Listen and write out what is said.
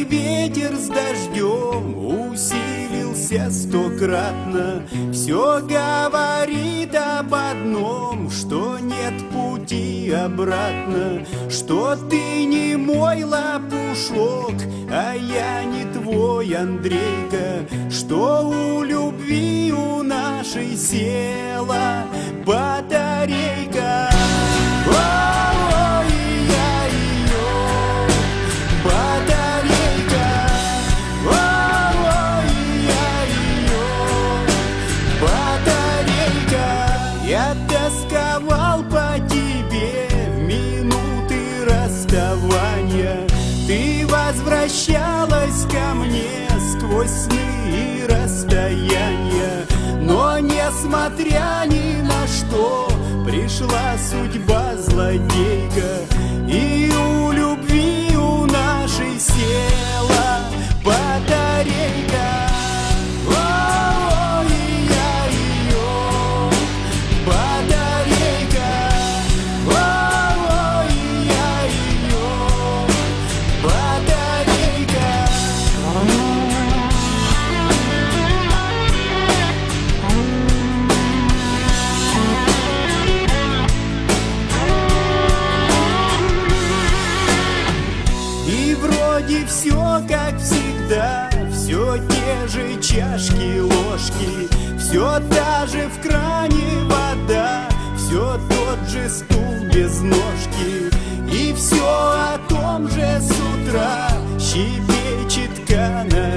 и ветер с дождем усилился стократно. Все говорит об одном, что нет пути обратно, что ты не мой лопушок, а я не твой Андрейка, что у любви у нашей села батарейка. Я тосковал по тебе в минуты расставания. Ты возвращалась ко мне сквозь сны и расстояния. Но несмотря ни на что, пришла судьба злодейка, и у любви у нашей села батарейка. И все как всегда, все те же чашки, ложки, все та же в кране вода, все тот же стул без ножки, и все о том же с утра щебечет канарейка.